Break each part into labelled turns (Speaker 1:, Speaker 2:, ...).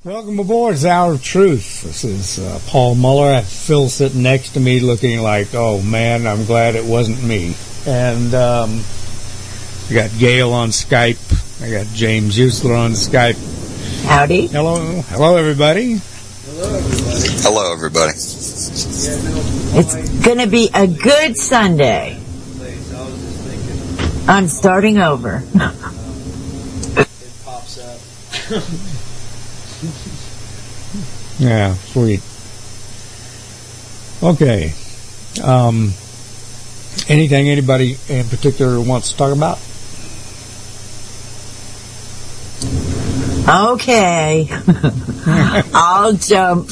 Speaker 1: Welcome aboard. It's Hour of Truth. This is Paul Muller. I have Phil sitting next to me looking like, oh man, I'm glad it wasn't me. And I got Gail on Skype. I got James Usler on Skype.
Speaker 2: Howdy.
Speaker 1: Hello. Hello, everybody.
Speaker 3: Hello, everybody.
Speaker 2: It's going to be a good Sunday. I'm starting over.
Speaker 4: It pops up.
Speaker 1: Yeah, sweet. Okay. Anything anybody in particular wants to talk about?
Speaker 2: Okay. I'll jump.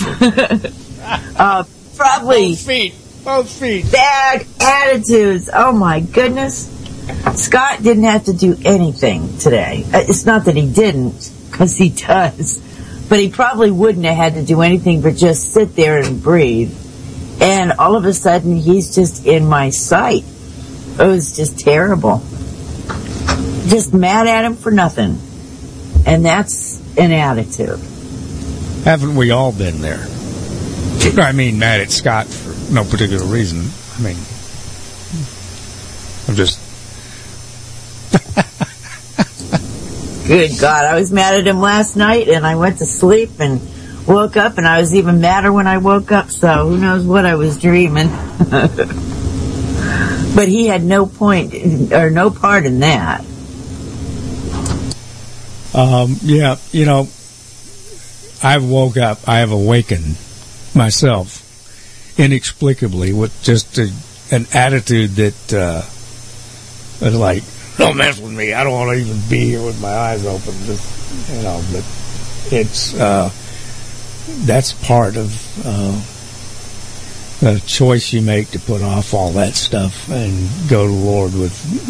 Speaker 2: Probably
Speaker 1: Both feet.
Speaker 2: bad attitudes. Oh my goodness. Scott didn't have to do anything today. It's not that he didn't, because he does. But he probably wouldn't have had to do anything but just sit there and breathe. And all of a sudden, he's just in my sight. It was just terrible. Just mad at him for nothing. And that's an attitude.
Speaker 1: Haven't we all been there? I mean, mad at Scott for no particular reason. I mean, I'm just...
Speaker 2: Good God, I was mad at him last night, and I went to sleep and woke up, and I was even madder when I woke up, so who knows what I was dreaming. But he had no point, or no part in that.
Speaker 1: Yeah, you know, I have awakened myself inexplicably with just an attitude that was like, don't mess with me. I don't want to even be here with my eyes open. Just, you know, but it's that's part of the choice you make to put off all that stuff and go to the Lord with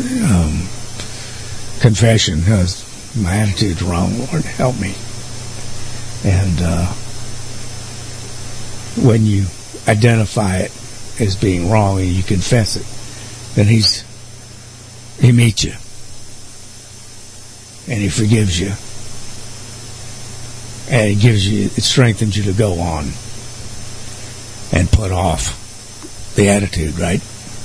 Speaker 1: confession. My attitude's wrong. Lord, help me. And when you identify it as being wrong and you confess it, then He meets you. And He forgives you. And it strengthens you to go on and put off the attitude, right?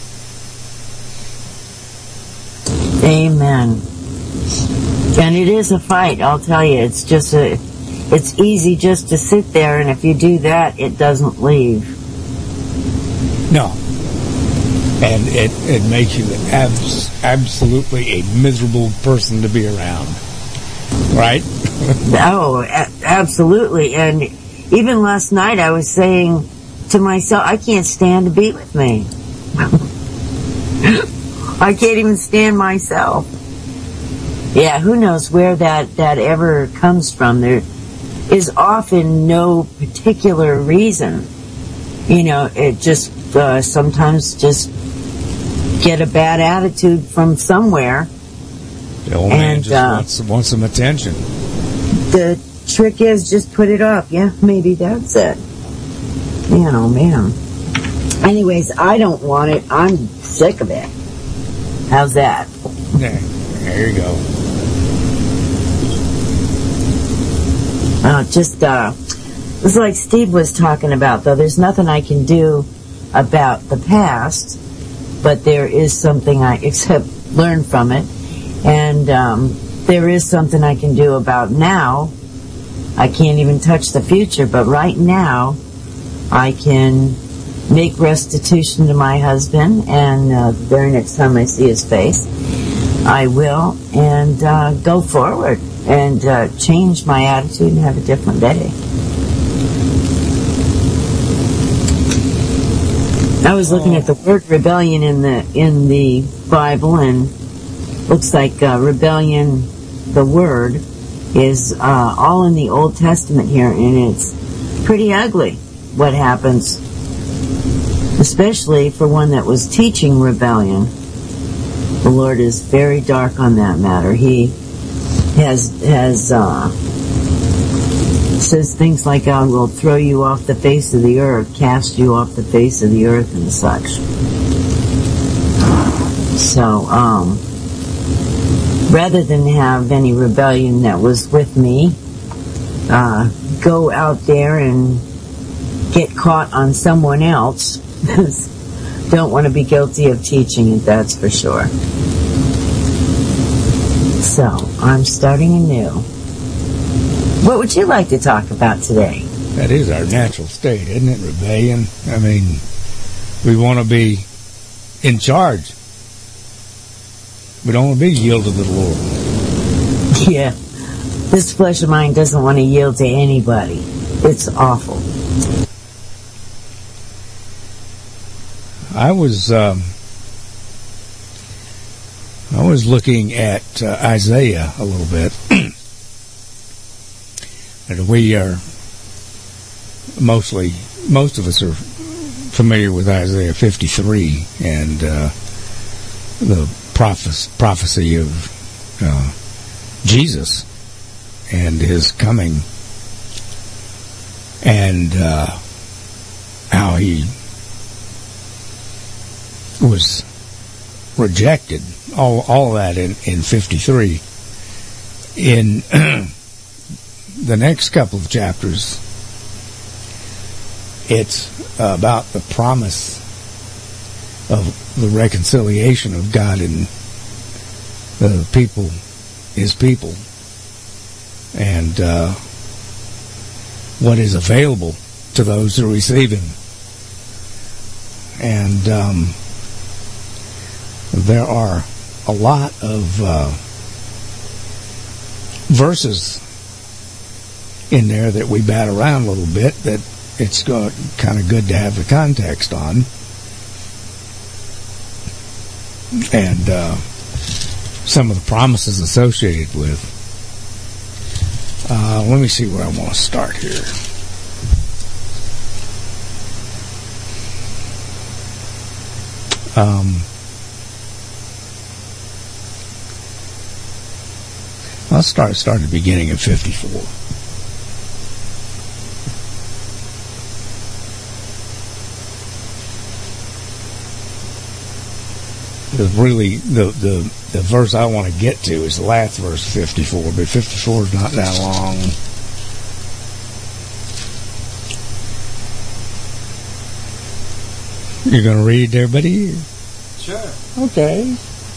Speaker 2: Amen. And it is a fight, I'll tell you. It's just it's easy just to sit there, and if you do that, it doesn't leave.
Speaker 1: No. And it makes you absolutely a miserable person to be around. Right?
Speaker 2: Oh, absolutely. And even last night I was saying to myself, I can't stand to be with me. I can't even stand myself. Yeah, who knows where that ever comes from. There is often no particular reason. You know, it just sometimes just get a bad attitude from somewhere.
Speaker 1: The old man just wants some attention.
Speaker 2: The trick is just put it off. Yeah, maybe that's it. Man, oh man. Anyways, I don't want it. I'm sick of it. How's that?
Speaker 1: Yeah, there you go.
Speaker 2: It's like Steve was talking about, though. There's nothing I can do about the past, but there is something except learn from it. And there is something I can do about now. I can't even touch the future, but right now I can make restitution to my husband, and the very next time I see his face, I will, and go forward and change my attitude and have a different day. I was looking at the word rebellion in the Bible, and looks like rebellion, the word, is all in the Old Testament here, and it's pretty ugly what happens, especially for one that was teaching rebellion. The Lord is very dark on that matter. He has says things like, I will throw you off the face of the earth, cast you off the face of the earth, and such. So, rather than have any rebellion that was with me, go out there and get caught on someone else. Don't want to be guilty of teaching it, that's for sure. So, I'm starting anew. What would you like to talk about today?
Speaker 1: That is our natural state, isn't it? Rebellion. I mean, we want to be in charge. We don't want to be yielded to the Lord.
Speaker 2: Yeah. This flesh of mine doesn't want to yield to anybody. It's awful.
Speaker 1: I was looking at Isaiah a little bit. And we are most of us are familiar with Isaiah 53 and the prophecy of Jesus and his coming, and how he was rejected. All that in 53. In the next couple of chapters, it's about the promise of the reconciliation of God and the people, his people, and what is available to those who receive him. And there are a lot of verses in there that we bat around a little bit that it's kind of good to have the context on. And some of the promises associated with. Let me see where I want to start here. I'll start at the beginning of 54. Really, the verse I want to get to is the last verse, 54, but 54 is not that long. You're going to read there, buddy?
Speaker 4: Sure.
Speaker 1: Okay.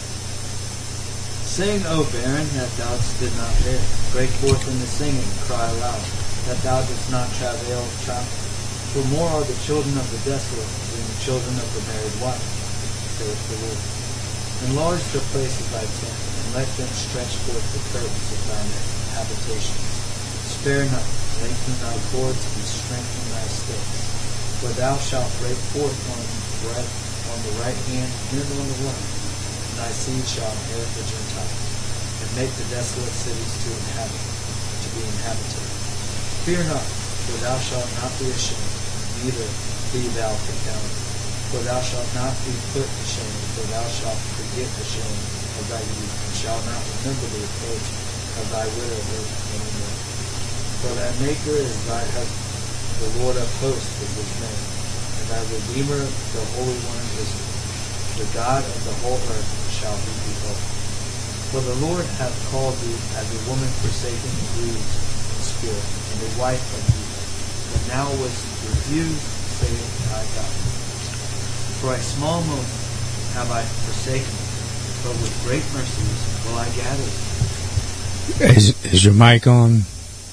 Speaker 4: Sing, O barren, that thou did not bear. Break forth in the singing, cry aloud, that thou didst not travail child. For more are the children of the desolate than the children of the married wife, saith the Lord. Enlarge the place of thy tent, and let them stretch forth the curtains of thine habitations. Spare not, lengthen thy cords, and strengthen thy sticks. For thou shalt break forth on the right hand and on the left, and thy seed shall inherit the Gentiles, and make the desolate cities to be inhabited. Fear not, for thou shalt not be ashamed, neither be thou confounded. For thou shalt not be put to shame, for thou shalt forget the shame of thy youth, and shalt not remember the reproach of thy widowhood any more. For thy Maker is thy husband, the Lord of hosts is his name, and thy Redeemer, the Holy One of Israel. The God of the whole earth shall he be called. For the Lord hath called thee as a woman forsaken and grieved in spirit, and a wife of evil. But now was refused, saith thy God. For a small moment have I forsaken you, but with great mercies will I gather you.
Speaker 1: Is your mic on?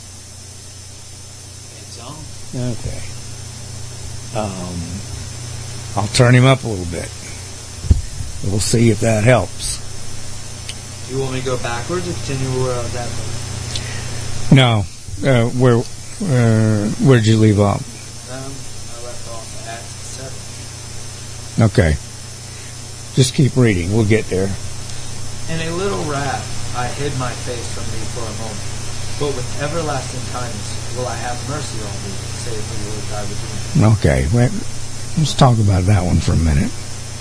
Speaker 4: It's on.
Speaker 1: Okay. I'll turn him up a little bit. We'll see if that helps.
Speaker 4: Do you want me to go backwards or continue where I was at?
Speaker 1: No. Where'd you leave off?
Speaker 4: I left off at 7.
Speaker 1: Okay. Just keep reading. We'll get there.
Speaker 4: In a little wrath I hid my face from thee for a moment, but with everlasting kindness will I have mercy on thee, saith the Lord thy Redeemer.
Speaker 1: Okay. Let's talk about that one for a minute.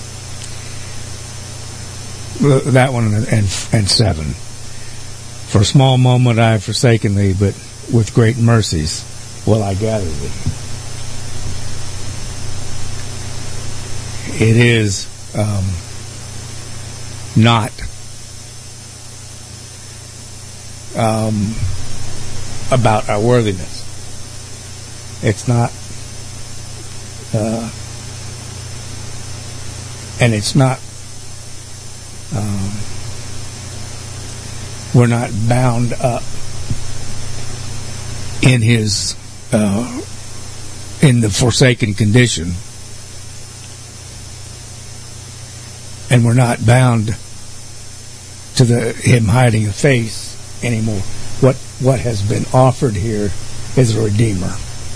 Speaker 1: That one and 7. For a small moment I have forsaken thee, but with great mercies will I gather thee. It is not about our worthiness. It's not, and it's not, we're not bound up in his, in the forsaken condition. And we're not bound to him hiding a face anymore. What has been offered here is a Redeemer.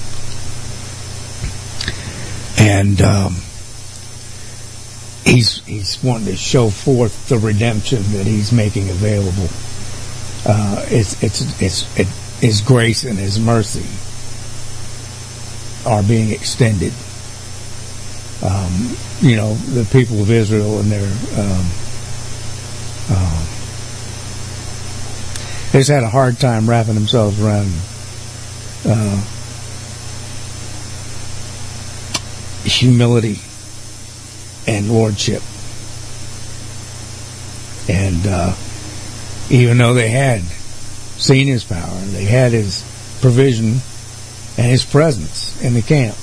Speaker 1: And he's wanting to show forth the redemption that he's making available. His grace and his mercy are being extended. The people of Israel and their they just had a hard time wrapping themselves around humility and lordship. And even though they had seen his power, and they had his provision and his presence in the camp,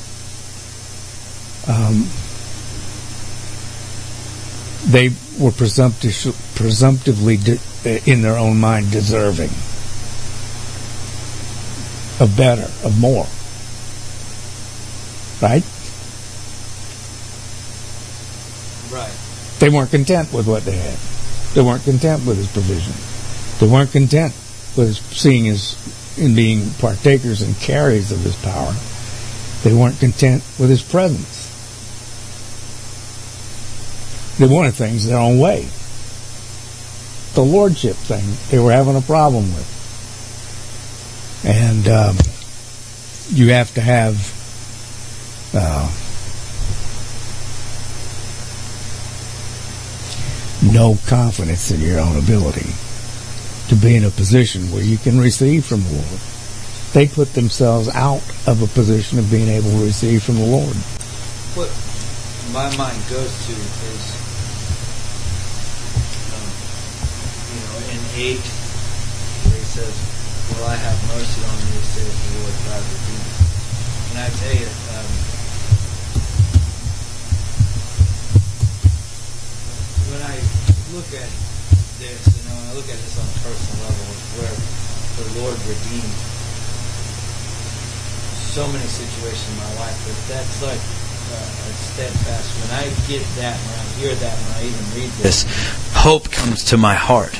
Speaker 1: they were presumptively in their own mind deserving of better, of more. Right?
Speaker 4: Right.
Speaker 1: They weren't content with what they had. They weren't content with his provision. They weren't content with seeing in being partakers and carriers of his power. They weren't content with his presence. They wanted things their own way. The lordship thing they were having a problem with. And you have to have no confidence in your own ability to be in a position where you can receive from the Lord. They put themselves out of a position of being able to receive from the Lord.
Speaker 4: What my mind goes to is, in 8, where he says, "Will I have mercy on you, says the Lord God Redeemer." And I tell you, when I look at this, when I look at this on a personal level, where the Lord redeemed so many situations in my life, but that's like a steadfast. When I get that, when I hear that, when I even read this, hope comes to my heart.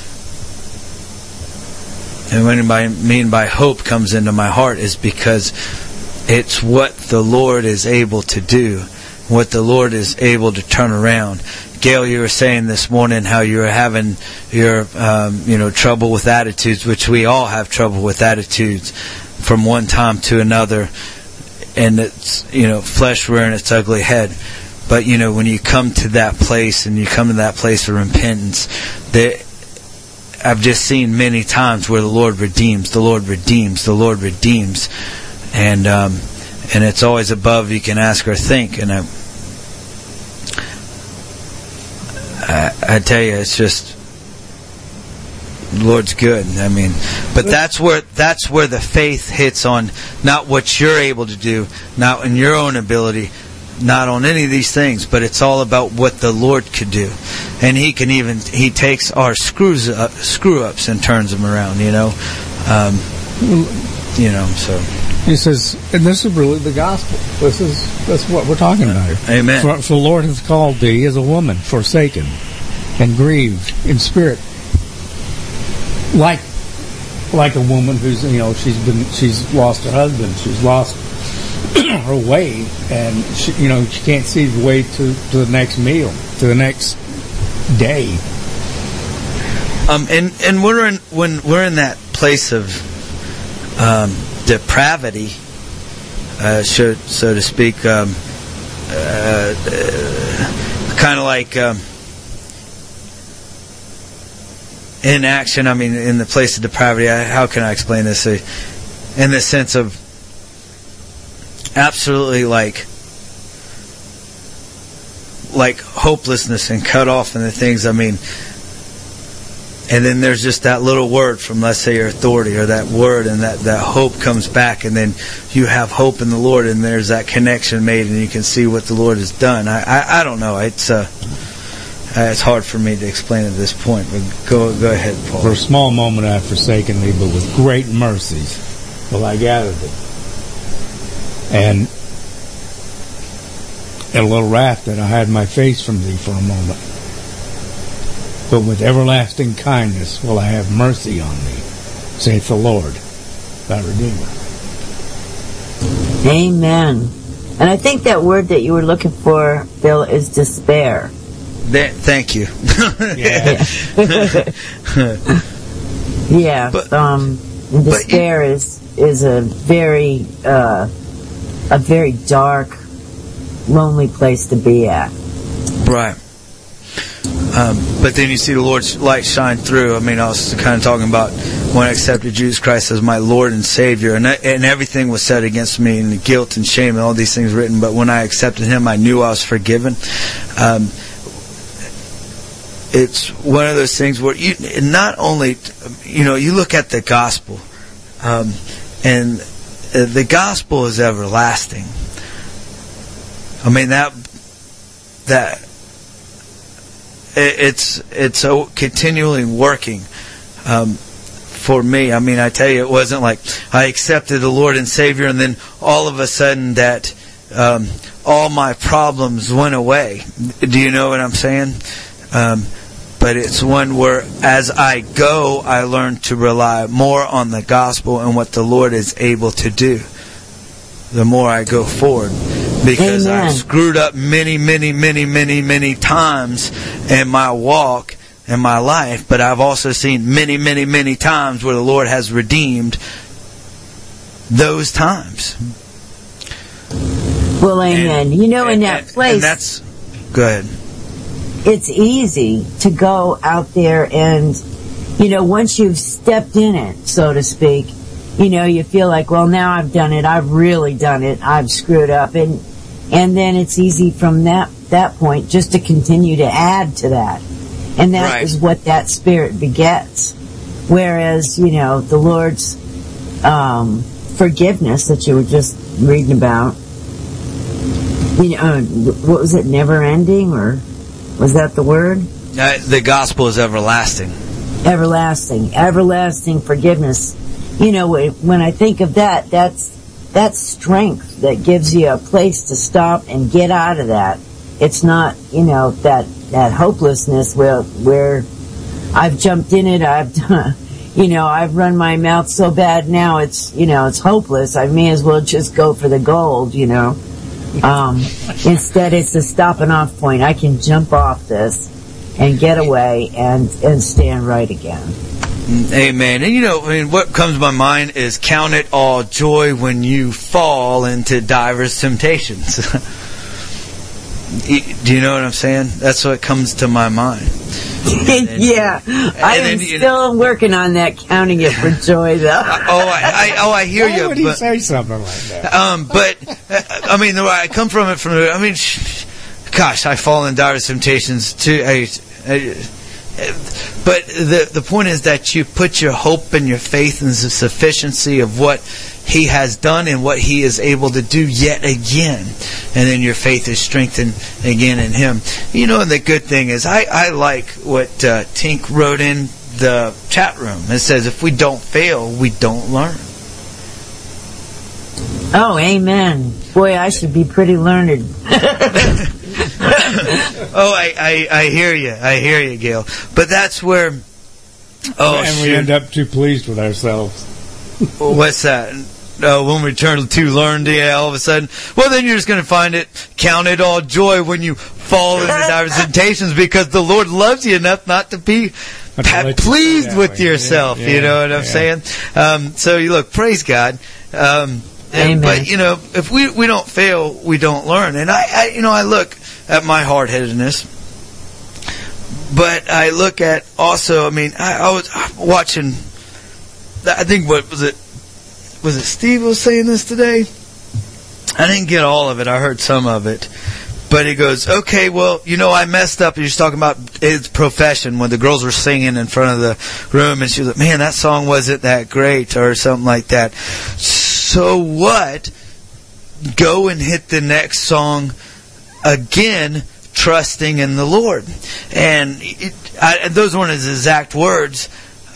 Speaker 4: And what I mean by hope comes into my heart is because it's what the Lord is able to do, what the Lord is able to turn around. Gail, you were saying this morning how you were having your trouble with attitudes, which we all have trouble with attitudes from one time to another, and it's flesh rearing its ugly head. But when you come to that place and you come to that place of repentance, I've just seen many times where the Lord redeems, the Lord redeems, the Lord redeems, and it's always above you can ask or think. And I tell you, it's just, the Lord's good. I mean, but that's where the faith hits on, not what you're able to do, not in your own ability, not on any of these things, but it's all about what the Lord could do. And He takes our screw ups and turns them around. So
Speaker 1: He says, and this is really the gospel. That's what we're talking about here.
Speaker 4: Amen.
Speaker 1: For the Lord has called thee as a woman forsaken and grieved in spirit, like a woman who's she's lost her husband, she's lost her way, and she can't see the way to the next meal, to the next day.
Speaker 4: And when we're in that place of depravity, so to speak, kind of like inaction. I mean, in the place of depravity, how can I explain this? In the sense of absolutely like hopelessness and cut off and the things. I mean,
Speaker 5: And then there's just that little word from, let's say, your authority, or that word, and that hope comes back, and then you have hope in the Lord, and there's that connection made, and you can see what the Lord has done. I don't know. It's hard for me to explain at this point, but go ahead, Paul.
Speaker 1: For a small moment I have forsaken thee, but with great mercies will I gather thee. And in a little wrath that I hide my face from thee for a moment. But with everlasting kindness will I have mercy on thee, saith the Lord, thy Redeemer.
Speaker 2: Amen. And I think that word that you were looking for, Bill, is despair.
Speaker 5: Thank you.
Speaker 1: Yeah.
Speaker 2: Yeah. Despair is a very dark, lonely place to be at.
Speaker 5: Right. But then you see the Lord's light shine through. I mean, I was kind of talking about when I accepted Jesus Christ as my Lord and Savior, and everything was said against me, and the guilt and shame and all these things written. But when I accepted Him, I knew I was forgiven. It's one of those things where you not only, you look at the gospel, and the gospel is everlasting. I mean, it's so continually working for me. I mean, I tell you, it wasn't like I accepted the Lord and Savior and then all of a sudden that all my problems went away. Do you know what I'm saying? But it's one where as I go, I learn to rely more on the gospel and what the Lord is able to do. The more I go forward. Because
Speaker 2: Amen.
Speaker 5: I've screwed up many times in my walk, in my life, but I've also seen many times where the Lord has redeemed those times.
Speaker 2: Well, amen. In that place,
Speaker 5: and that's, go ahead.
Speaker 2: It's easy to go out there and, once you've stepped in it, so to speak, you feel like, well, now I've done it. I've really done it. I've screwed up. And then it's easy from that point just to continue to add to that. And that
Speaker 5: Right.
Speaker 2: is what that spirit begets. Whereas, the Lord's forgiveness that you were just reading about, what was it, never ending, or was that the word?
Speaker 5: The gospel is everlasting.
Speaker 2: Everlasting forgiveness. When I think of that, that's strength that gives you a place to stop and get out of that. It's not, that hopelessness where I've jumped in it, I've done, I've run my mouth so bad now it's hopeless. I may as well just go for the gold, Instead, it's a stopping off point. I can jump off this and get away and stand right again.
Speaker 5: Amen. And what comes to my mind is count it all joy when you fall into diverse temptations. Do you know what I'm saying? That's what comes to my mind.
Speaker 2: Yeah, I am still working on that, counting it for joy, though.
Speaker 5: I hear
Speaker 1: Why
Speaker 5: you.
Speaker 1: would he say something like that?
Speaker 5: But I come from it. Gosh, I fall in diverse temptations too. But the point is that you put your hope and your faith in the sufficiency of what He has done and what He is able to do yet again. And then your faith is strengthened again in Him. And the good thing is, I like what Tink wrote in the chat room. It says, if we don't fail, we don't learn.
Speaker 2: Oh, amen. Boy, I should be pretty learned.
Speaker 5: I hear you. I hear you, Gail. But that's where...
Speaker 1: we end up too pleased with ourselves.
Speaker 5: What's that? When we turn to learn, all of a sudden, well, then you're just going to find it, count it all joy when you fall into diverse temptations, because the Lord loves you enough not to be pleased with yourself. You know what I'm saying? So you look, praise God.
Speaker 2: Amen.
Speaker 5: But if we don't fail, we don't learn. And I look at my hard-headedness, but I look at also. I was watching. I think what was it? Was it Steve was saying this today? I didn't get all of it. I heard some of it. But he goes, okay, well, I messed up. He's talking about his profession when the girls were singing in front of the room, and she was like, man, that song wasn't that great, or something like that. So what? Go and hit the next song again, trusting in the Lord. And those weren't his exact words,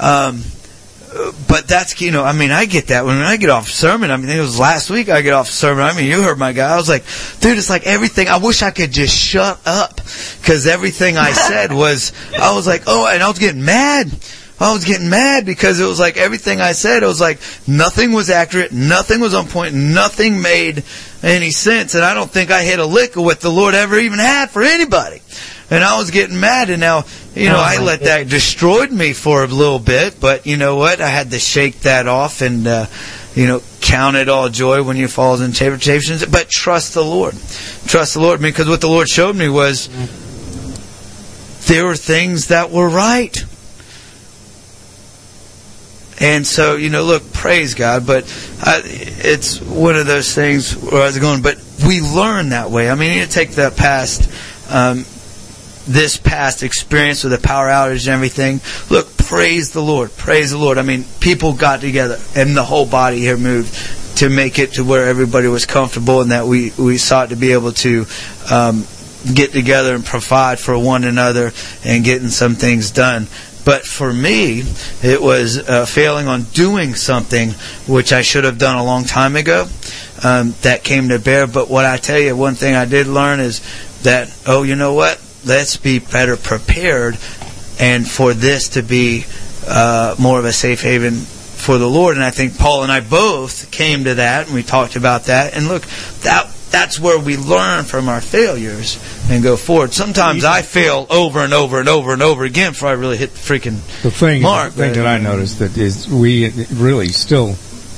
Speaker 5: but that's, I get that. When I get off sermon, it was last week I get off sermon. You heard my guy. I was like, dude, it's like everything. I wish I could just shut up. Because everything I said I was like, oh, and I was getting mad. I was getting mad because it was like everything I said, it was like nothing was accurate, nothing was on point, nothing made any sense. And I don't think I hit a lick of what the Lord ever even had for anybody. And I was getting mad, and now, I let that destroyed me for a little bit, but you know what? I had to shake that off and, count it all joy when you fall in temptations. But trust the Lord. Trust the Lord, because what the Lord showed me was there were things that were right. And so, look, praise God, but it's one of those things where I was going, but we learn that way. You need to take that this past experience with the power outage and everything. Look, praise the Lord. Praise the Lord. People got together and the whole body here moved to make it to where everybody was comfortable, and that we sought to be able to get together and provide for one another and getting some things done. But for me, it was failing on doing something which I should have done a long time ago that came to bear. But what I tell you, one thing I did learn is that, you know what? Let's be better prepared, and for this to be more of a safe haven for the Lord. And I think Paul and I both came to that, and we talked about that. And look, that's where we learn from our failures and go forward. Sometimes I fail over and over and over and over again before I really hit the freaking mark.
Speaker 1: The thing that I noticed that is we really still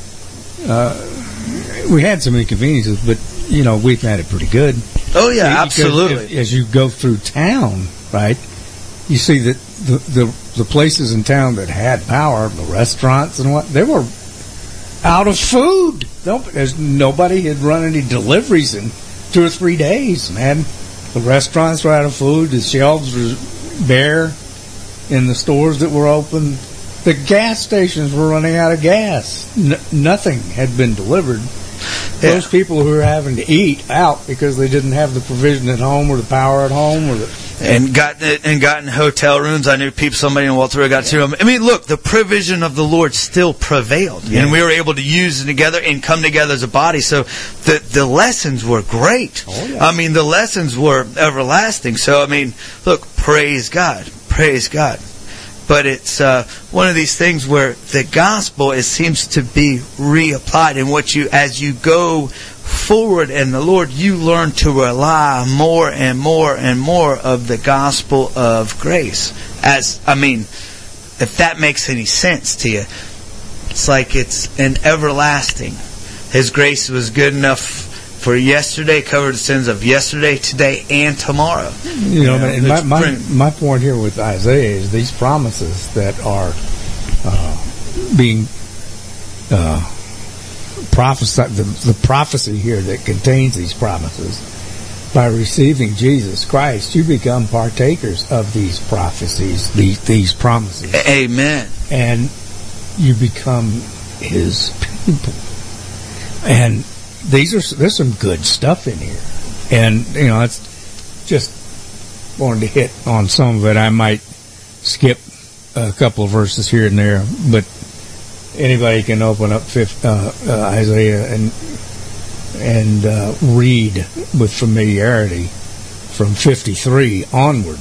Speaker 1: we had some inconveniences, but we've had it pretty good.
Speaker 5: Oh yeah, absolutely.
Speaker 1: As you go through town, right, you see that the places in town that had power, the restaurants and what, they were out of food. Nobody had run any deliveries in 2 or 3 days, man. The restaurants were out of food. The shelves were bare in the stores that were open. The gas stations were running out of gas. Nothing had been delivered. Yeah. Those people who were having to eat out because they didn't have the provision at home or the power at home
Speaker 5: and got in hotel rooms. I knew somebody in Walter got to them. Look, the provision of the Lord still prevailed, and we were able to use it together and come together as a body. So the lessons were great. Oh, yeah. The lessons were everlasting. So look, praise God, praise God. But it's one of these things where the gospel, it seems to be reapplied, and as you go forward in the Lord, you learn to rely more and more and more of the gospel of grace. If that makes any sense to you, it's like it's an everlasting. His grace was good enough for yesterday, covered the sins of yesterday, today, and tomorrow.
Speaker 1: My point here with Isaiah is these promises that are being prophesied, the prophecy here that contains these promises. By receiving Jesus Christ, you become partakers of these prophecies, these promises.
Speaker 5: Amen.
Speaker 1: And you become His people. And there's some good stuff in here, and it's just wanted to hit on some of it. I might skip a couple of verses here and there, but anybody can open up Isaiah and read with familiarity from 53 onward.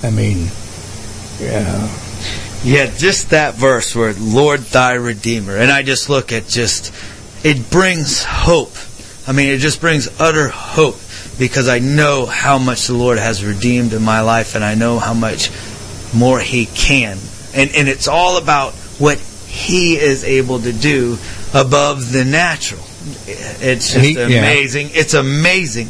Speaker 5: Just that verse where Lord thy Redeemer, and I just look at it brings hope. It just brings utter hope, because I know how much the Lord has redeemed in my life, and I know how much more He can. And it's all about what He is able to do above the natural. It's just amazing. Yeah. It's amazing.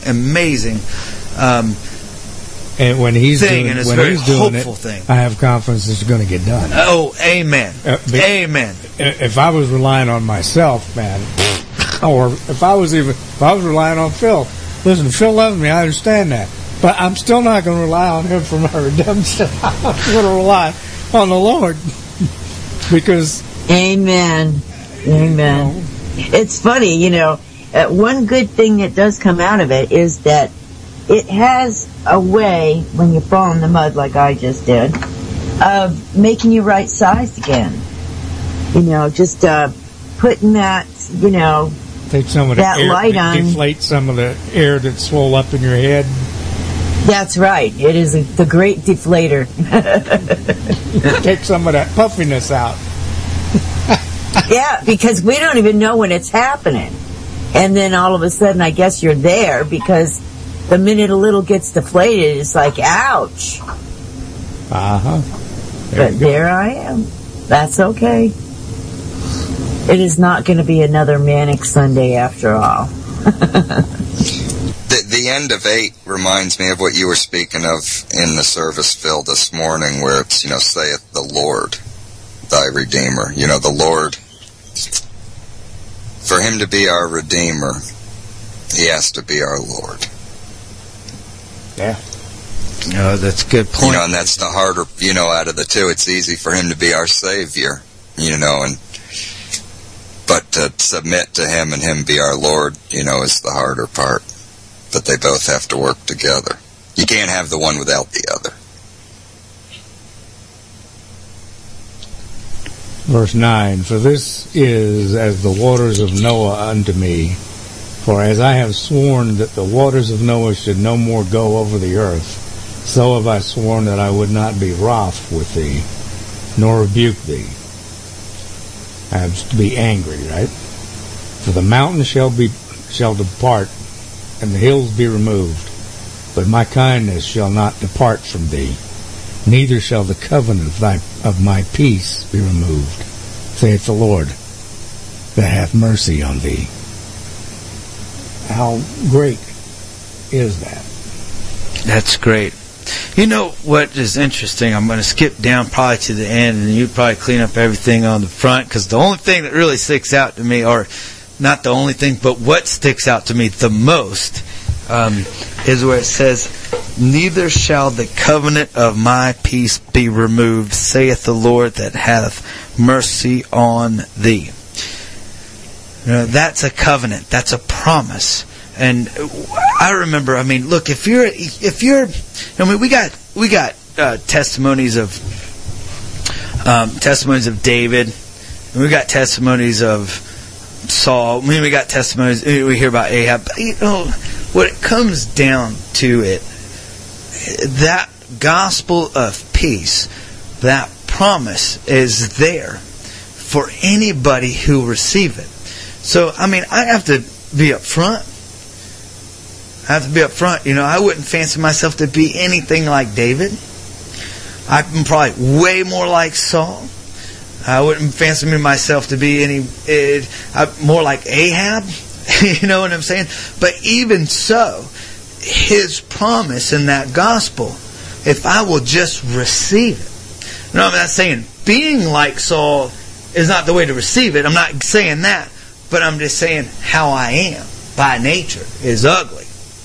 Speaker 1: And when He's doing
Speaker 5: it,
Speaker 1: I have confidence it's going to get done.
Speaker 5: Oh, amen. Amen.
Speaker 1: If I was relying on myself, man, or if I was relying on Phil, Listen, Phil loves me. I understand that. But I'm still not going to rely on him for my redemption. I'm going to rely on the Lord. Because...
Speaker 2: Amen. Amen. It's funny, one good thing that does come out of it is that it has a way, when you fall in the mud like I just did, of making you right-sized again. Just putting that,
Speaker 1: take some of
Speaker 2: that
Speaker 1: the air,
Speaker 2: light on.
Speaker 1: Deflate some of the air that's swole up in your head.
Speaker 2: That's right. It is the great deflator.
Speaker 1: Take some of that puffiness out.
Speaker 2: Yeah, because we don't even know when it's happening. And then all of a sudden, I guess you're there, because the minute a little gets deflated, it's like, ouch.
Speaker 1: Uh-huh.
Speaker 2: But there I am. That's okay. It is not going to be another manic Sunday after all.
Speaker 3: The end of 8 reminds me of what you were speaking of in the service, Phil, this morning, where it's, saith the Lord, thy Redeemer. The Lord, for him to be our Redeemer, he has to be our Lord.
Speaker 1: Yeah.
Speaker 5: That's a good point.
Speaker 3: And that's the harder, out of the two. It's easy for him to be our Savior, but to submit to him and him be our Lord, is the harder part. But they both have to work together. You can't have the one without the other.
Speaker 1: Verse 9, for this is as the waters of Noah unto me. For as I have sworn that the waters of Noah should no more go over the earth, so have I sworn that I would not be wroth with thee, nor rebuke thee. I have to be angry, right? For the mountains shall depart, and the hills be removed, but my kindness shall not depart from thee, neither shall the covenant of my peace be removed, saith the Lord, that hath mercy on thee. How great is that?
Speaker 5: That's great. You know what is interesting? I'm going to skip down probably to the end, and you probably clean up everything on the front, because the only thing that really sticks out to me, or not the only thing, but what sticks out to me the most, is where it says, neither shall the covenant of my peace be removed, saith the Lord that hath mercy on thee. That's a covenant. That's a promise. And I remember, look, if you're, we got testimonies of David, and we got testimonies of Saul. We got testimonies. We hear about Ahab. But, what it comes down to that gospel of peace, that promise is there for anybody who receive it. So, I have to be up front. I wouldn't fancy myself to be anything like David. I'm probably way more like Saul. I wouldn't fancy myself to be more like Ahab. You know what I'm saying? But even so, his promise in that gospel, if I will just receive it. I'm not saying being like Saul is not the way to receive it. I'm not saying that. But I'm just saying how I am by nature is ugly.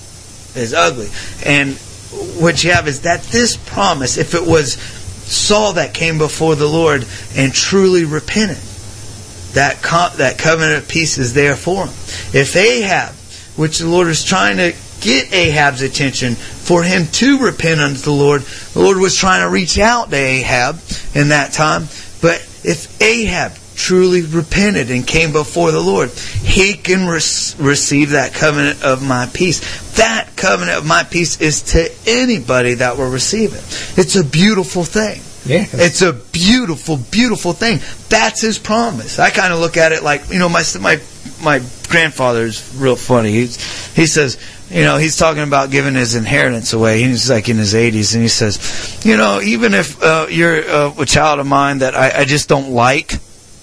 Speaker 5: And what you have is that this promise, if it was Saul that came before the Lord and truly repented, that covenant of peace is there for him. If Ahab, which the Lord is trying to get Ahab's attention for him to repent unto the Lord was trying to reach out to Ahab in that time. But if Ahab truly repented and came before the Lord, he can receive that covenant of my peace. That covenant of my peace is to anybody that will receive it. It's a beautiful thing.
Speaker 1: Yes.
Speaker 5: It's a beautiful, beautiful thing. That's his promise. I kind of look at it like, my grandfather's real funny. He says, he's talking about giving his inheritance away. He's like in his 80s, and he says, even if you're a child of mine that I just don't like,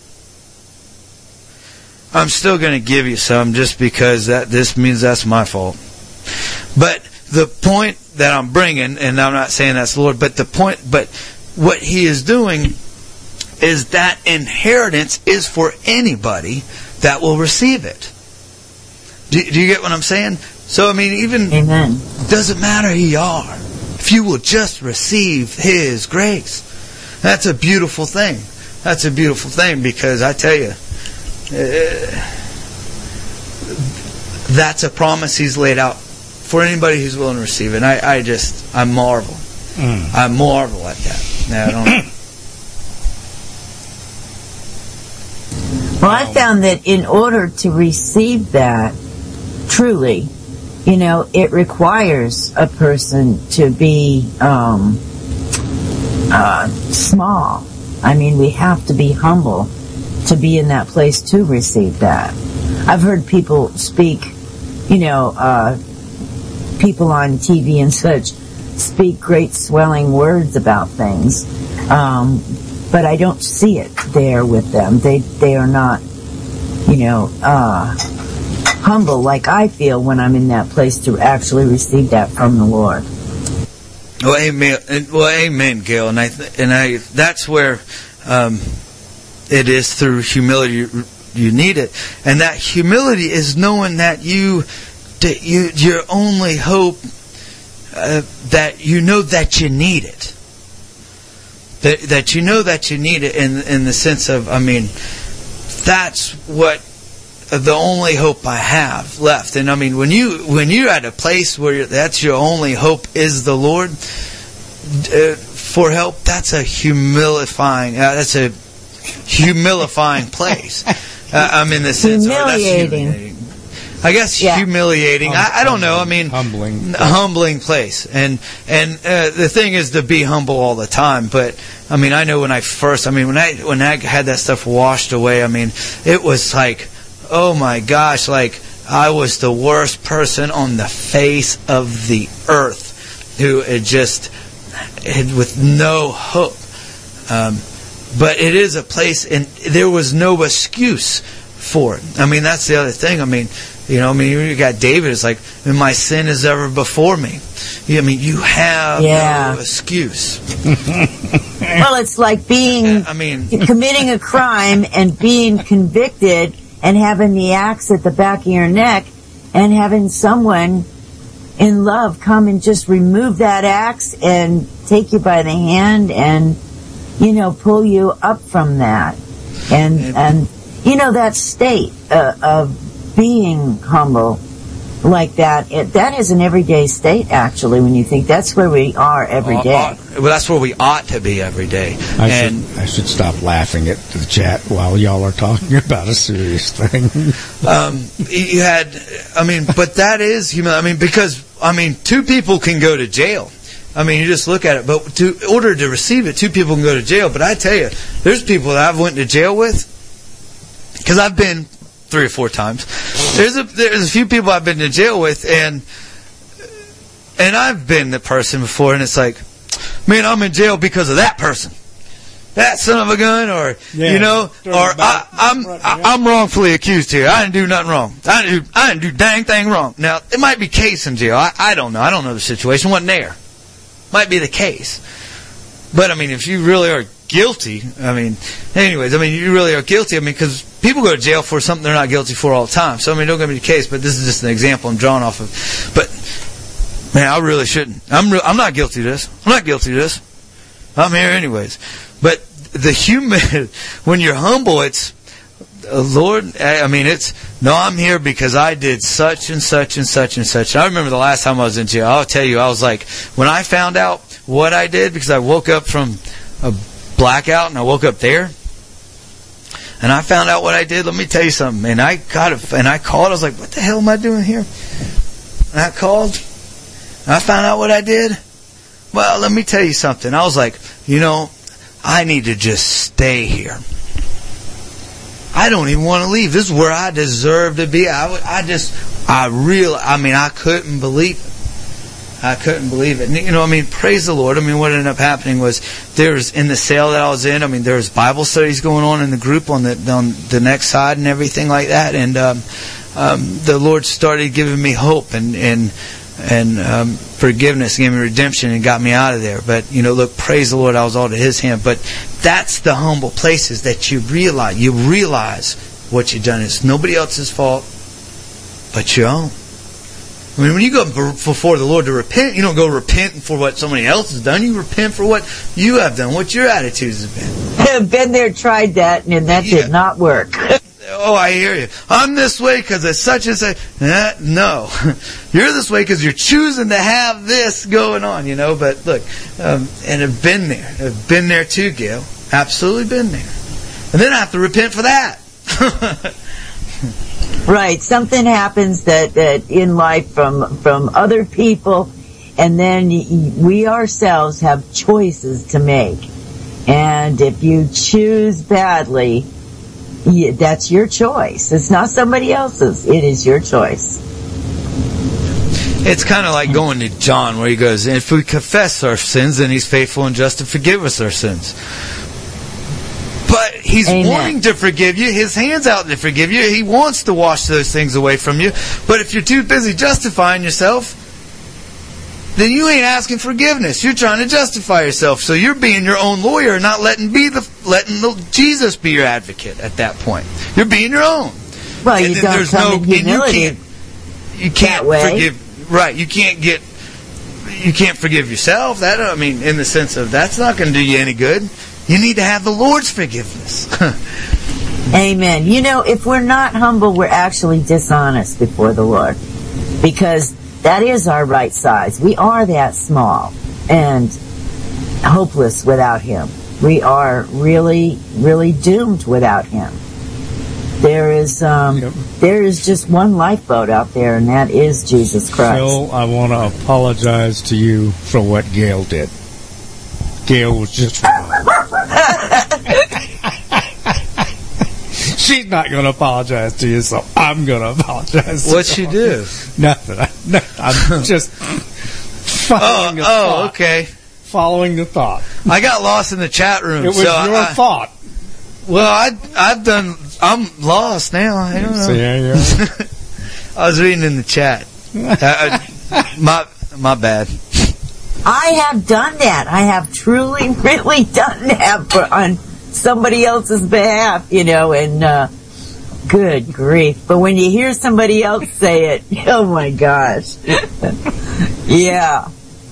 Speaker 5: I'm still going to give you some just because this means that's my fault. But the point that I'm bringing, and I'm not saying that's the Lord, but what he is doing is that inheritance is for anybody that will receive it. Do you get what I'm saying? So, I mean, even
Speaker 2: Amen.
Speaker 5: doesn't matter who you are. If you will just receive His grace. That's a beautiful thing. That's a beautiful thing, because I tell you, that's a promise He's laid out for anybody who's willing to receive it. And I marvel. I marvel at that. Now, I don't.
Speaker 2: Well, I found that in order to receive that, truly, it requires a person to be small. I mean, we have to be humble to be in that place to receive that. I've heard people speak, people on TV and such, speak great swelling words about things. But I don't see it there with them. They are not, humble like I feel when I'm in that place to actually receive that from the Lord.
Speaker 5: Well, amen. Well, amen, Gail. And I that's where it is through humility you need it, and that humility is knowing that your only hope, that you know that you need it. That you know that you need it in the sense of, I mean, that's what the only hope I have left. And I mean, when you're at a place where that's your only hope is the Lord for help, that's a humilifying place. I'm in the sense of that's humiliating. I guess humiliating. I don't know. I mean, humbling place. And the thing is to be humble all the time. But I mean, I know when I had that stuff washed away, I mean, it was like, oh my gosh, like I was the worst person on the face of the earth, who had with no hope. But it is a place, and there was no excuse for it. I mean, that's the other thing. I mean, you got David. It's like, my sin is ever before me. I mean, you have no excuse.
Speaker 2: Well, it's like committing a crime and being convicted and having the axe at the back of your neck and having someone in love come and just remove that axe and take you by the hand and, pull you up from that. And that state of being humble like that, that is an everyday state, actually, when you think that's where we are every day.
Speaker 5: Well, that's where we ought to be every day.
Speaker 1: I should stop laughing at the chat while y'all are talking about a serious thing.
Speaker 5: But that is humility. I mean, because, two people can go to jail. I mean, you just look at it. But in order to receive it, two people can go to jail. But I tell you, there's people that I've went to jail with, because I've been 3 or 4 times. There's a few people I've been to jail with, and I've been the person before, and it's like, man, I'm in jail because of that person, that son of a gun, or I'm wrongfully accused here. I didn't do nothing wrong. I didn't do dang thing wrong. Now it might be case in jail. I don't know. I don't know the situation. Wasn't there. Might be the case. But I mean, if you really are guilty, you really are guilty. because people go to jail for something they're not guilty for all the time. So don't get me the case, but this is just an example I'm drawing off of. But man, I really shouldn't. I'm not guilty of this. I'm not guilty of this. I'm here anyways. But when you're humble, it's Lord. I'm here because I did such and such and such and such. I remember the last time I was in jail. I'll tell you, I was like, when I found out what I did, because I woke up from a blackout and I woke up there, and I found out what I did. Let me tell you something. And I called. I was like, what the hell am I doing here? And I called. And I found out what I did. Well, let me tell you something. I was like, I need to just stay here. I don't even want to leave. This is where I deserve to be. I couldn't believe it. I couldn't believe it. And, praise the Lord. What ended up happening was, in the cell that I was in, there was Bible studies going on in the group on the next side and everything like that. And the Lord started giving me hope and forgiveness, gave me redemption, and got me out of there. But, look, praise the Lord, I was all to His hand. But that's the humble places that you realize what you've done. It's nobody else's fault but your own. I mean, when you go before the Lord to repent, you don't go repent for what somebody else has done. You repent for what you have done, what your attitudes have been.
Speaker 2: I've been there, tried that, and that did not work.
Speaker 5: Oh, I hear you. I'm this way because it's such and such. No. You're this way because you're choosing to have this going on, But look, and I've been there. I've been there too, Gail. Absolutely been there. And then I have to repent for that.
Speaker 2: Right. Something happens that in life from other people, and then we ourselves have choices to make. And if you choose badly, that's your choice. It's not somebody else's. It is your choice.
Speaker 5: It's kind of like going to John where he goes, if we confess our sins, then he's faithful and just to forgive us our sins. But he's wanting to forgive you. His hand's out to forgive you. He wants to wash those things away from you. But if you're too busy justifying yourself, then you ain't asking forgiveness. You're trying to justify yourself. So you're being your own lawyer, not letting Jesus be your advocate at that point. You're being your own.
Speaker 2: Well, you don't come in humility.
Speaker 5: You can't forgive. Right. You can't forgive yourself. In the sense of that's not going to do you any good. You need to have the Lord's forgiveness.
Speaker 2: Amen. If we're not humble, we're actually dishonest before the Lord. Because that is our right size. We are that small and hopeless without Him. We are really, really doomed without Him. There is just one lifeboat out there, and that is Jesus Christ.
Speaker 1: Phil, I want to apologize to you for what Gail did. Gail was just wrong. She's not going to apologize to you, so I'm going to apologize to
Speaker 5: What'd she do?
Speaker 1: Nothing. I'm just following the thought.
Speaker 5: Okay.
Speaker 1: Following the thought.
Speaker 5: I got lost in the chat room.
Speaker 1: It was your thought.
Speaker 5: Well, I'm lost now. I don't know.
Speaker 1: See, yeah.
Speaker 5: I was reading in the chat. My bad.
Speaker 2: I have done that. I have truly, really done that on somebody else's behalf, and good grief. But when you hear somebody else say it, oh my gosh. Yeah.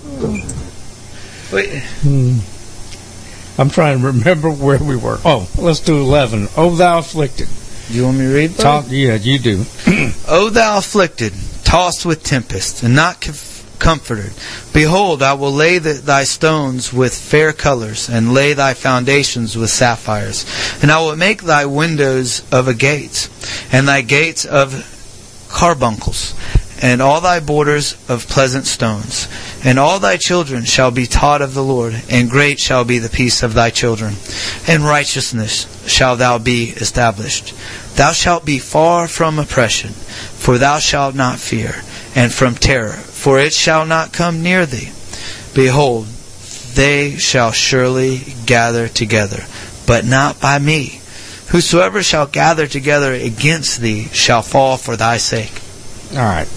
Speaker 5: Wait.
Speaker 1: I'm trying to remember where we were. Oh, let's do 11. O thou afflicted.
Speaker 5: You want me to read that?
Speaker 1: Yeah, you do.
Speaker 5: O thou afflicted, tossed with tempest, and not comforted. Behold, I will lay thy stones with fair colors, and lay thy foundations with sapphires. And I will make thy windows of agates, and thy gates of carbuncles, and all thy borders of pleasant stones. And all thy children shall be taught of the Lord, and great shall be the peace of thy children. And righteousness shall thou be established. Thou shalt be far from oppression, for thou shalt not fear, and from terror, for it shall not come near thee. Behold, they shall surely gather together, but not by me. Whosoever shall gather together against thee shall fall for thy sake.
Speaker 1: All right.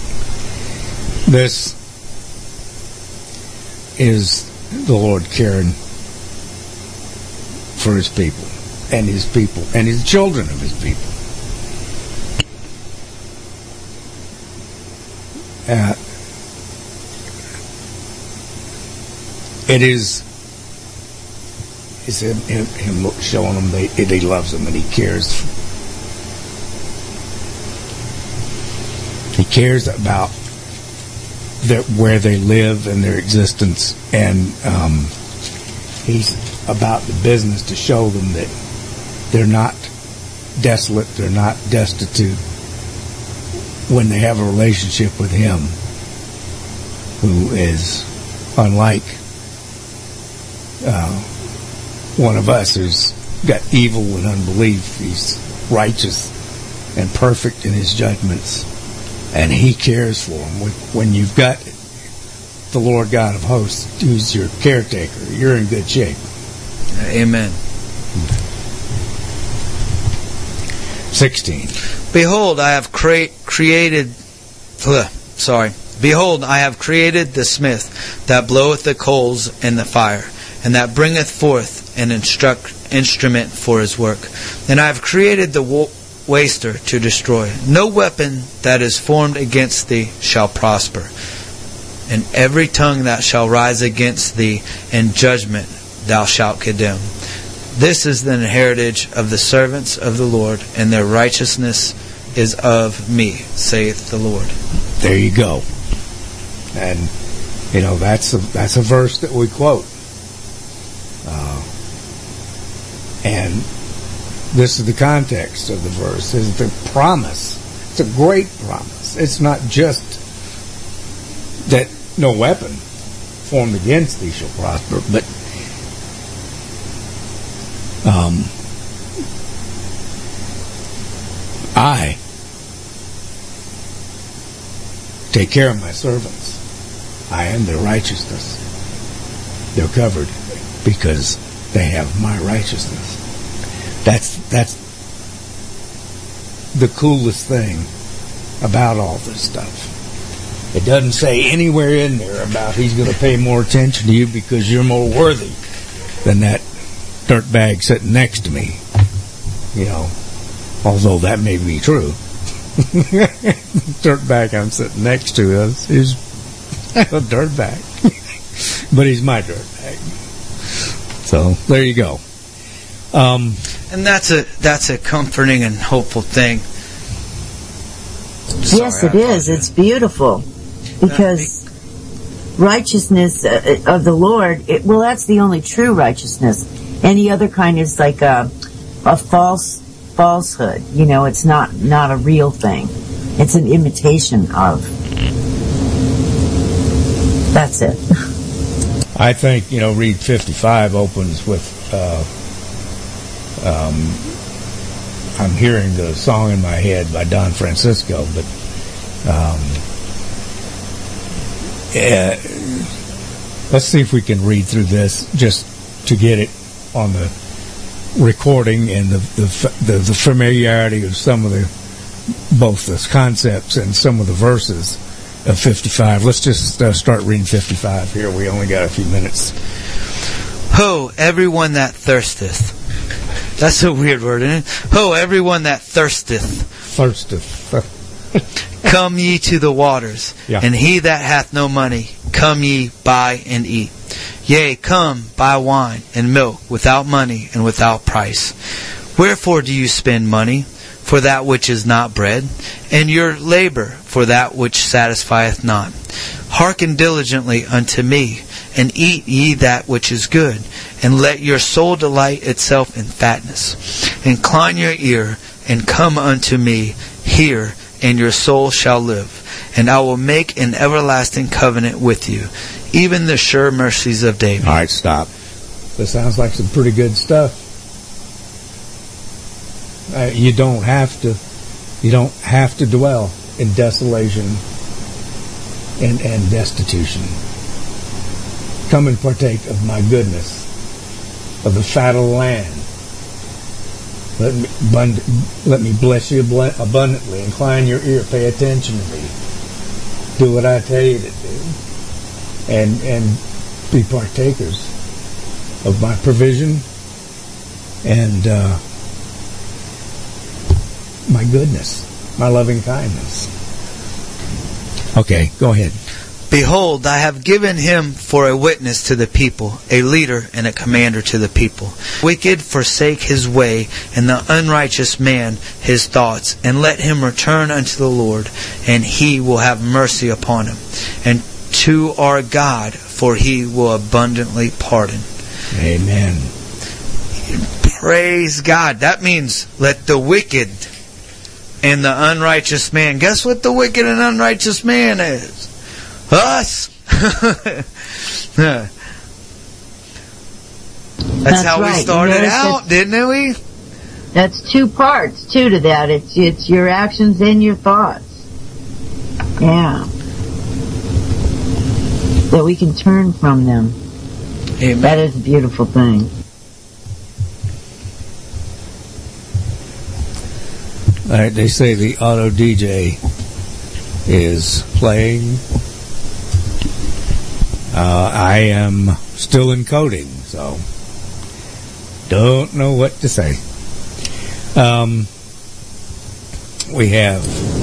Speaker 1: This is the Lord caring for His people, and His children of His people. It's him showing them that He loves them and He cares. He cares about where they live and their existence, and He's about the business to show them that they're not desolate, they're not destitute when they have a relationship with Him, who is unlike one of us who's got evil and unbelief. He's righteous and perfect in His judgments, and He cares for them. When you've got the Lord God of hosts who's your caretaker, you're in good shape.
Speaker 5: Amen.
Speaker 1: 16.
Speaker 5: Behold, I have created the smith that bloweth the coals in the fire, and that bringeth forth an instrument for his work. And I have created the waster to destroy. No weapon that is formed against thee shall prosper. And every tongue that shall rise against thee in judgment thou shalt condemn. This is the heritage of the servants of the Lord, and their righteousness is of me, saith the Lord.
Speaker 1: There you go. And, that's a verse that we quote. And this is the context of the verse. Is the promise. It's a great promise. It's not just that no weapon formed against thee shall prosper, but I take care of my servants. I am their righteousness. They're covered because they have my righteousness. That's the coolest thing about all this stuff. It doesn't say anywhere in there about he's going to pay more attention to you because you're more worthy than that dirtbag sitting next to me. Although that may be true. Dirtbag I'm sitting next to is a dirtbag. But he's my dirtbag. So, there you go.
Speaker 5: And that's a comforting and hopeful thing.
Speaker 2: Yes, it is. It's beautiful. Because righteousness of the Lord, that's the only true righteousness. Any other kind is like a falsehood. It's not a real thing. It's an imitation of. That's it.
Speaker 1: I think, read 55 opens with, I'm hearing the song in my head by Don Francisco, but let's see if we can read through this just to get it on the recording and the familiarity of some of both the concepts and some of the verses of 55. Let's just start reading 55 here. We only got a few minutes.
Speaker 5: Ho, everyone that thirsteth. That's a weird word, isn't it? Ho, everyone that thirsteth. Come ye to the waters, and he that hath no money, come ye, buy and eat. Yea, come, buy wine and milk without money and without price. Wherefore do you spend money for that which is not bread, and your labor for that which satisfieth not? Hearken diligently unto me, and eat ye that which is good, and let your soul delight itself in fatness. Incline your ear, and come unto me, hear, and your soul shall live. And I will make an everlasting covenant with you, even the sure mercies of David.
Speaker 1: All right, stop. This sounds like some pretty good stuff. You don't have to dwell in desolation and destitution. Come and partake of my goodness, of the fat of the land. Let me bless you abundantly. Incline your ear. Pay attention to me. Do what I tell you to do. And be partakers of my provision and my goodness, my loving kindness. Okay, go ahead.
Speaker 5: Behold, I have given him for a witness to the people, a leader and a commander to the people. Wicked forsake his way, and the unrighteous man his thoughts, and let him return unto the Lord, and he will have mercy upon him, and to our God, for he will abundantly pardon.
Speaker 1: Amen.
Speaker 5: Praise God. That means let the wicked and the unrighteous man. Guess what the wicked and unrighteous man is? Us. That's how
Speaker 2: right.
Speaker 5: we started out, didn't we?
Speaker 2: That's two parts, too, to that. It's your actions and your thoughts. Yeah. That we can turn from them.
Speaker 5: Amen.
Speaker 2: That is a beautiful thing.
Speaker 1: All right, they say the auto DJ is playing. I am still encoding, so don't know what to say. we have.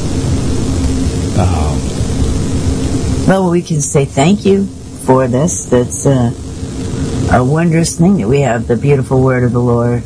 Speaker 2: Well, we can say thank you for this. That's a wondrous thing that we have the beautiful word of the Lord.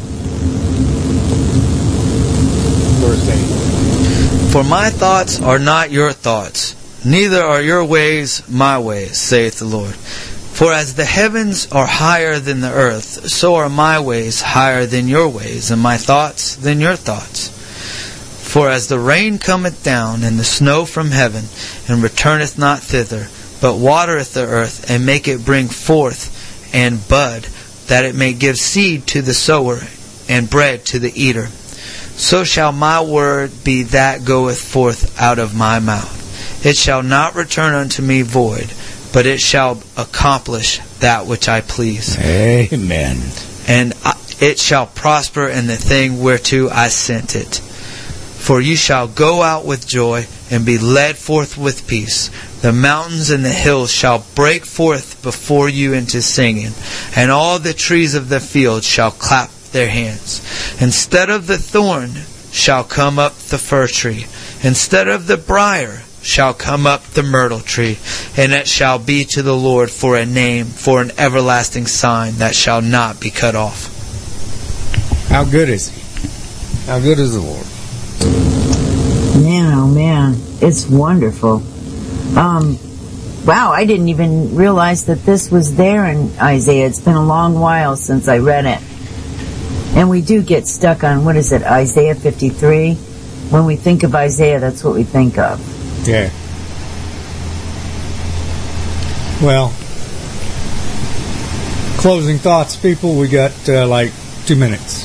Speaker 1: Verse 8.
Speaker 5: For my thoughts are not your thoughts, neither are your ways my ways, saith the Lord. For as the heavens are higher than the earth, so are my ways higher than your ways, and my thoughts than your thoughts. For as the rain cometh down, and the snow from heaven, and returneth not thither, but watereth the earth, and make it bring forth and bud, that it may give seed to the sower, and bread to the eater, so shall my word be that goeth forth out of my mouth. It shall not return unto me void, but it shall accomplish that which I please.
Speaker 1: Amen.
Speaker 5: And it shall prosper in the thing whereto I sent it. For you shall go out with joy, and be led forth with peace. The mountains and the hills shall break forth before you into singing, and all the trees of the field shall clap their hands. Instead of the thorn shall come up the fir tree, instead of the briar shall come up the myrtle tree, and it shall be to the Lord for a name, for an everlasting sign that shall not be cut off.
Speaker 1: How good is He? How good is the Lord?
Speaker 2: Man, oh man, it's wonderful. Wow, I didn't even realize that this was there in Isaiah. It's been a long while since I read it. And we do get stuck on, what is it, Isaiah 53? When we think of Isaiah, that's what we think of.
Speaker 1: Yeah. Well, closing thoughts, people. We got like 2 minutes.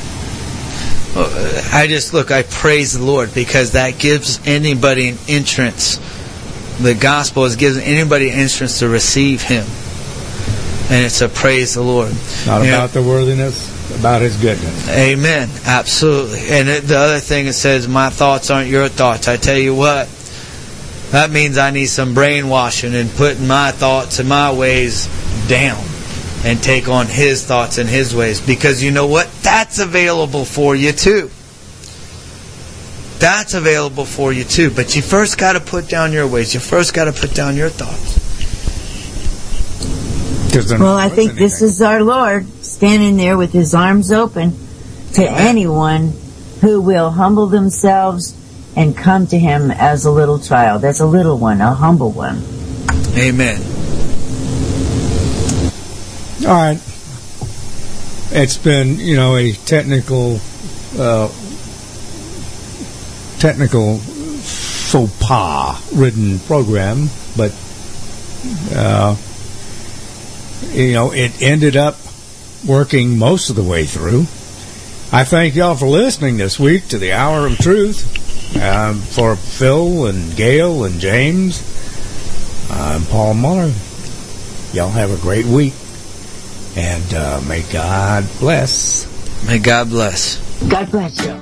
Speaker 5: I praise the Lord, because that gives anybody an entrance. The gospel gives anybody an entrance to receive Him. And it's a praise the Lord.
Speaker 1: Not about the worthiness, about His goodness.
Speaker 5: Amen. Absolutely. And the other thing it says, my thoughts aren't your thoughts. I tell you what, that means I need some brainwashing and putting my thoughts and my ways down and take on His thoughts and His ways. Because you know what? That's available for you too. That's available for you too. But you first got to put down your ways. You first got to put down your thoughts.
Speaker 2: Well, I think this is our Lord standing there with His arms open to anyone who will humble themselves and come to Him as a little child. As a little one, a humble one.
Speaker 5: Amen.
Speaker 1: All right. It's been, a technical faux pas ridden program, but it ended up working most of the way through. I thank y'all for listening this week to the Hour of Truth. For Phil and Gail and James, I'm Paul Muller. Y'all have a great week, and may God bless.
Speaker 5: May God bless.
Speaker 2: God bless you.